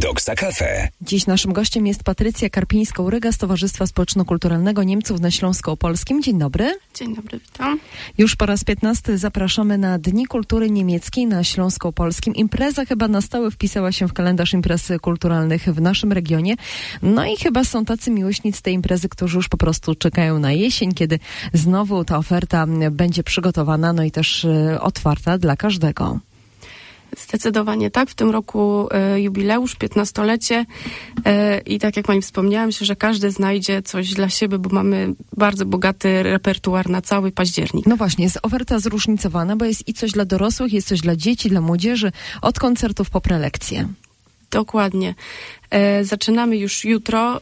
Doksa Cafe. Dziś naszym gościem jest Patrycja Karpińska-Uryga z Towarzystwa Społeczno-Kulturalnego Niemców na Śląsku Opolskim. Dzień dobry. Dzień dobry, witam. Już po raz 15 zapraszamy na Dni Kultury Niemieckiej na Śląsku Opolskim. Impreza chyba na stałe wpisała się w kalendarz imprez kulturalnych w naszym regionie. No i chyba są tacy miłośnicy tej imprezy, którzy już po prostu czekają na jesień, kiedy znowu ta oferta będzie przygotowana, no i też otwarta dla każdego. Zdecydowanie tak. W tym roku jubileusz, 15-lecie i tak jak pani wspomniała, myślę, że każdy znajdzie coś dla siebie, bo mamy bardzo bogaty repertuar na cały październik. No właśnie, jest oferta zróżnicowana, bo jest i coś dla dorosłych, jest coś dla dzieci, dla młodzieży, od koncertów po prelekcje. Dokładnie. Zaczynamy już jutro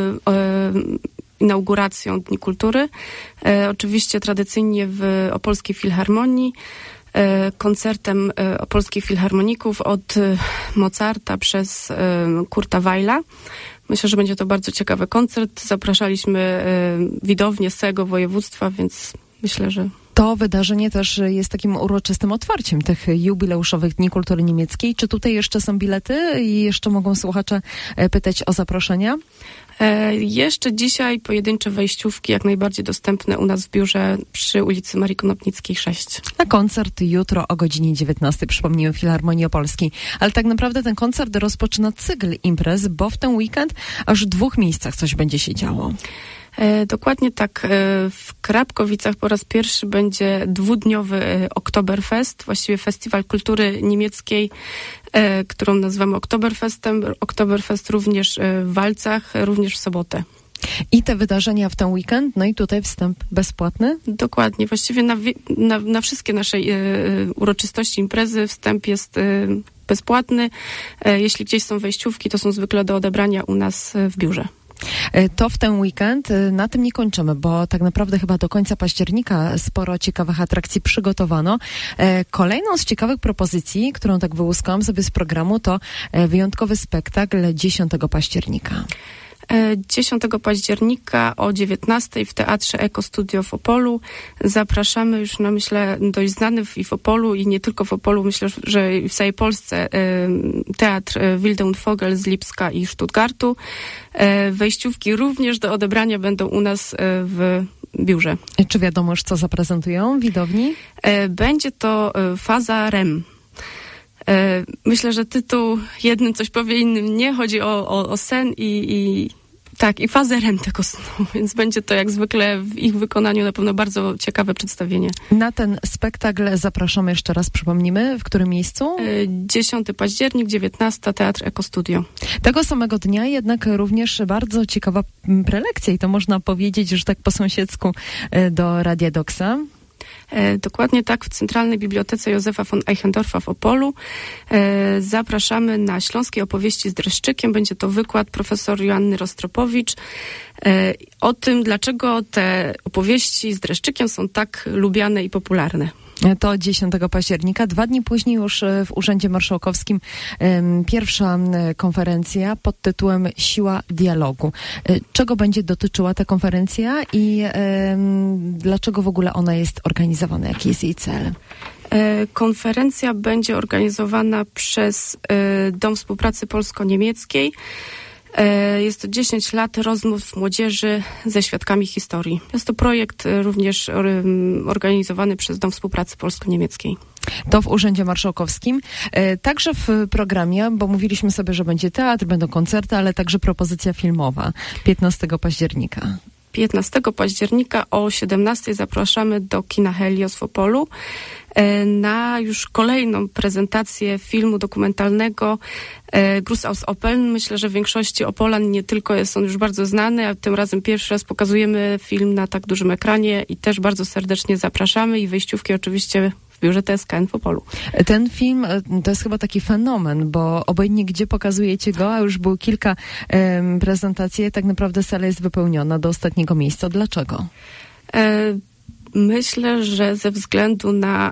inauguracją Dni Kultury. Oczywiście tradycyjnie w Opolskiej Filharmonii. Koncertem Opolskich Filharmoników od Mozarta przez Kurta Weila. Myślę, że będzie to bardzo ciekawy koncert. Zapraszaliśmy widownię z całego województwa, więc myślę, że... To wydarzenie też jest takim uroczystym otwarciem tych jubileuszowych Dni Kultury Niemieckiej. Czy tutaj jeszcze są bilety i jeszcze mogą słuchacze pytać o zaproszenia? Jeszcze dzisiaj pojedyncze wejściówki jak najbardziej dostępne u nas w biurze przy ulicy Marii Konopnickiej 6. Na koncert jutro o godzinie 19, przypomnijmy, w Filharmonii Opolskiej. Ale tak naprawdę ten koncert rozpoczyna cykl imprez, bo w ten weekend aż w 2 miejscach coś będzie się działo. Dokładnie tak. W Krapkowicach po raz pierwszy będzie 2-dniowy Oktoberfest, właściwie Festiwal Kultury Niemieckiej, którą nazywamy Oktoberfestem. Oktoberfest również w Walcach, również w sobotę. I te wydarzenia w ten weekend, no i tutaj wstęp bezpłatny? Dokładnie. Właściwie na wszystkie nasze uroczystości, imprezy wstęp jest bezpłatny. Jeśli gdzieś są wejściówki, to są zwykle do odebrania u nas w biurze. To w ten weekend na tym nie kończymy, bo tak naprawdę chyba do końca października sporo ciekawych atrakcji przygotowano. Kolejną z ciekawych propozycji, którą tak wyłuskałam sobie z programu, to wyjątkowy spektakl 10 października. 10 października o 19 w Teatrze Eko Studio w Opolu. Zapraszamy już na, myślę, dość znany i w Opolu i nie tylko w Opolu, myślę, że w całej Polsce Teatr Wilde und Vogel z Lipska i Stuttgartu. Wejściówki również do odebrania będą u nas w biurze. Czy wiadomo już, co zaprezentują widowni? Będzie to faza REM. Myślę, że tytuł jednym coś powie, innym nie. Chodzi o sen i fazę REM tego snu, więc będzie to jak zwykle w ich wykonaniu na pewno bardzo ciekawe przedstawienie. Na ten spektakl zapraszamy jeszcze raz, przypomnimy, w którym miejscu? 10 październik, 19, Teatr Eko Studio. Tego samego dnia jednak również bardzo ciekawa prelekcja i to można powiedzieć, że tak po sąsiedzku do Radia Doksa. Dokładnie tak, w Centralnej Bibliotece Józefa von Eichendorfa w Opolu. Zapraszamy na Śląskie opowieści z dreszczykiem. Będzie to wykład profesor Joanny Rostropowicz o tym, dlaczego te opowieści z dreszczykiem są tak lubiane i popularne. To 10 października. 2 dni później już w Urzędzie Marszałkowskim pierwsza konferencja pod tytułem Siła dialogu. Czego będzie dotyczyła ta konferencja i dlaczego w ogóle ona jest organizowana? Jaki jest jej cel? Konferencja będzie organizowana przez Dom Współpracy Polsko-Niemieckiej. Jest to 10 lat rozmów młodzieży ze świadkami historii. Jest to projekt również organizowany przez Dom Współpracy Polsko-Niemieckiej. To w Urzędzie Marszałkowskim. Także w programie, bo mówiliśmy sobie, że będzie teatr, będą koncerty, ale także propozycja filmowa 15 października. 15 października o 17 zapraszamy do kina Helios w Opolu na już kolejną prezentację filmu dokumentalnego Gruß aus Opeln. Myślę, że w większości Opolan nie tylko jest on już bardzo znany, a tym razem pierwszy raz pokazujemy film na tak dużym ekranie i też bardzo serdecznie zapraszamy i wejściówki oczywiście w biurze TSKN w Opolu. Ten film to jest chyba taki fenomen, bo obojętnie gdzie pokazujecie go, a już było kilka prezentacji, tak naprawdę sala jest wypełniona do ostatniego miejsca. Dlaczego? Myślę, że ze względu na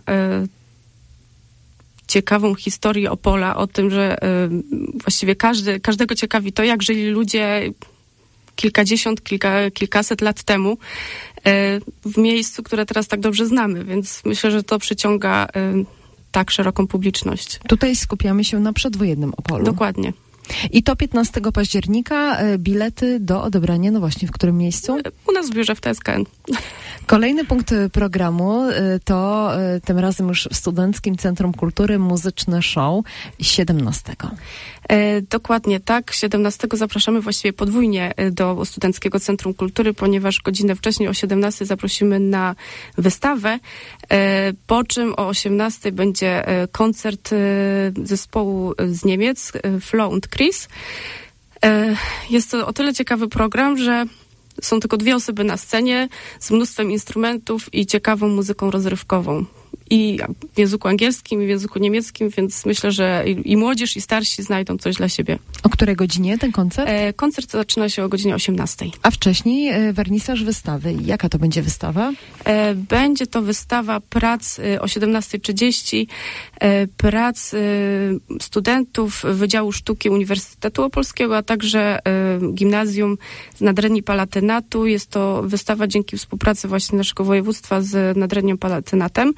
ciekawą historię Opola, o tym, że właściwie każdego ciekawi to, jak żyli ludzie kilkadziesiąt, kilkaset lat temu w miejscu, które teraz tak dobrze znamy, więc myślę, że to przyciąga tak szeroką publiczność. Tutaj skupiamy się na przedwojennym Opolu. Dokładnie. I to 15 października bilety do odebrania, no właśnie, w którym miejscu? U nas w biurze w TSKN. Kolejny punkt programu to tym razem już w Studenckim Centrum Kultury muzyczne show 17. Dokładnie tak. 17 zapraszamy właściwie podwójnie do Studenckiego Centrum Kultury, ponieważ godzinę wcześniej o 17 zaprosimy na wystawę, po czym o 18 będzie koncert zespołu z Niemiec, Flo und Chris. Jest to o tyle ciekawy program, że są tylko 2 osoby na scenie z mnóstwem instrumentów i ciekawą muzyką rozrywkową. I w języku angielskim, i w języku niemieckim, więc myślę, że i młodzież, i starsi znajdą coś dla siebie. O której godzinie ten koncert? Koncert zaczyna się o godzinie 18. A wcześniej wernisaż wystawy. Jaka to będzie wystawa? Będzie to wystawa prac o 17:30, prac studentów Wydziału Sztuki Uniwersytetu Opolskiego, a także Gimnazjum z Nadrenii Palatynatu. Jest to wystawa dzięki współpracy właśnie naszego województwa z Nadrenią Palatynatem,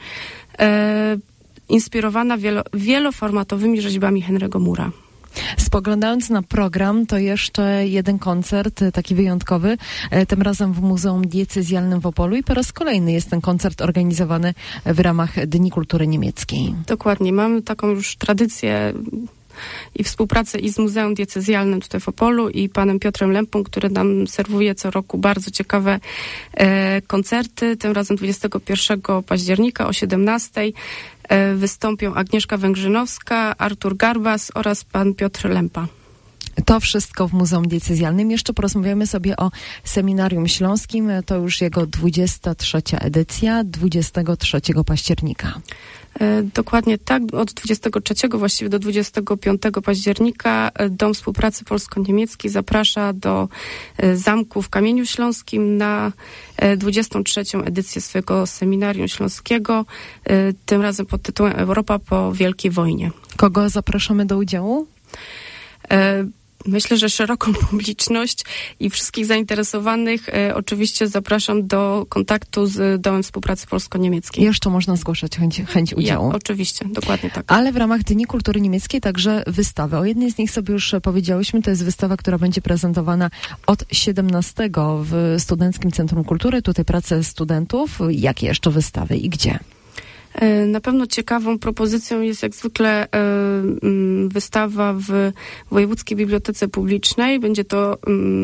inspirowana wieloformatowymi rzeźbami Henry'ego Moora. Spoglądając na program, to jeszcze jeden koncert, taki wyjątkowy, tym razem w Muzeum Diecezjalnym w Opolu i po raz kolejny jest ten koncert organizowany w ramach Dni Kultury Niemieckiej. Dokładnie, mamy taką już tradycję i współpracę i z Muzeum Diecezjalnym tutaj w Opolu i panem Piotrem Lempą, który nam serwuje co roku bardzo ciekawe koncerty. Tym razem 21 października o 17 wystąpią Agnieszka Węgrzynowska, Artur Garbas oraz pan Piotr Lempa. To wszystko w Muzeum Diecezjalnym. Jeszcze porozmawiamy sobie o Seminarium Śląskim. To już jego 23. edycja, 23 października. Dokładnie tak. Od 23 właściwie do 25 października Dom Współpracy Polsko-Niemiecki zaprasza do zamku w Kamieniu Śląskim na 23. edycję swojego Seminarium Śląskiego, tym razem pod tytułem Europa po Wielkiej Wojnie. Kogo zapraszamy do udziału? Myślę, że szeroką publiczność i wszystkich zainteresowanych oczywiście zapraszam do kontaktu z Domem Współpracy Polsko-Niemieckiej. Jeszcze można zgłaszać chęć udziału. Ja, oczywiście, dokładnie tak. Ale w ramach Dni Kultury Niemieckiej także wystawy. O jednej z nich sobie już powiedziałyśmy, to jest wystawa, która będzie prezentowana od 17 w Studenckim Centrum Kultury. Tutaj prace studentów. Jakie jeszcze wystawy i gdzie? Na pewno ciekawą propozycją jest jak zwykle wystawa w Wojewódzkiej Bibliotece Publicznej. Będzie to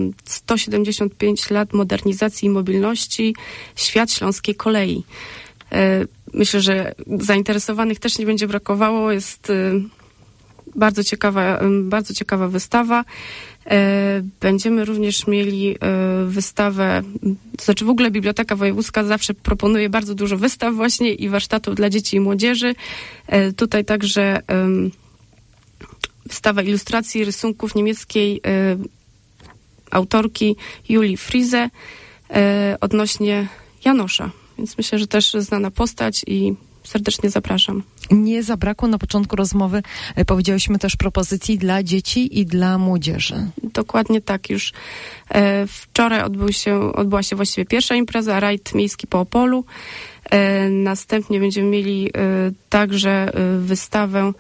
175 lat modernizacji i mobilności, świat śląskiej kolei. Myślę, że zainteresowanych też nie będzie brakowało. Jest bardzo ciekawa wystawa. Będziemy również mieli wystawę, to znaczy w ogóle Biblioteka Wojewódzka zawsze proponuje bardzo dużo wystaw właśnie i warsztatów dla dzieci i młodzieży. Tutaj także wystawa ilustracji rysunków niemieckiej autorki Julii Frize odnośnie Janosza. Więc myślę, że też znana postać i serdecznie zapraszam. Nie zabrakło na początku rozmowy, powiedziałyśmy też propozycji dla dzieci i dla młodzieży. Dokładnie tak. Już wczoraj odbyła się właściwie pierwsza impreza, rajd miejski po Opolu. Następnie będziemy mieli także wystawę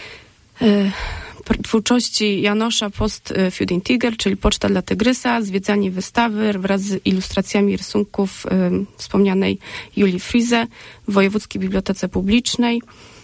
twórczości Janosza Post für den Tiger, czyli Poczta dla Tygrysa, zwiedzanie wystawy wraz z ilustracjami rysunków wspomnianej Julii Frize w Wojewódzkiej Bibliotece Publicznej.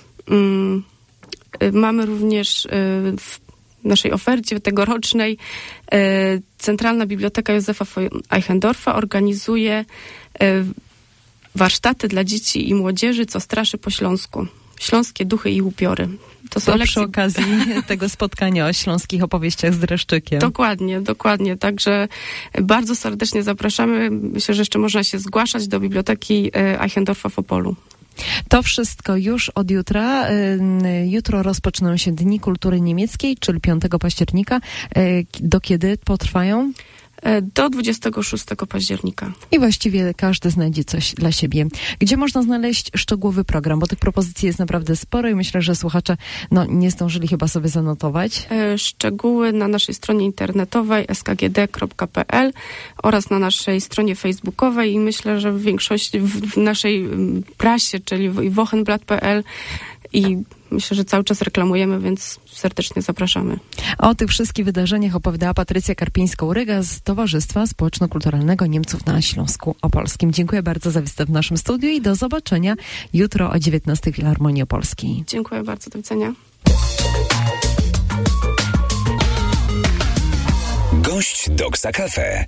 Mamy również w naszej ofercie tegorocznej Centralna Biblioteka Józefa von Eichendorfa organizuje warsztaty dla dzieci i młodzieży, co straszy po śląsku. Śląskie duchy i upiory. To są lekcje przy okazji tego spotkania o śląskich opowieściach z dreszczykiem. Dokładnie. Także bardzo serdecznie zapraszamy. Myślę, że jeszcze można się zgłaszać do Biblioteki Eichendorfa w Opolu. To wszystko już od jutra. Jutro rozpoczną się Dni Kultury Niemieckiej, czyli 5 października. Do kiedy potrwają? Do 26 października. I właściwie każdy znajdzie coś dla siebie. Gdzie można znaleźć szczegółowy program? Bo tych propozycji jest naprawdę sporo i myślę, że słuchacze nie zdążyli chyba sobie zanotować. Szczegóły na naszej stronie internetowej skgd.pl oraz na naszej stronie facebookowej i myślę, że w większości w naszej prasie, czyli wochenblatt.pl i myślę, że cały czas reklamujemy, więc serdecznie zapraszamy. O tych wszystkich wydarzeniach opowiadała Patrycja Karpińska-Uryga z Towarzystwa Społeczno-Kulturalnego Niemców na Śląsku Opolskim. Dziękuję bardzo za wizytę w naszym studiu i do zobaczenia jutro o 19 w Filharmonii Opolskiej. Dziękuję bardzo, do widzenia. Gość Doksa Cafe.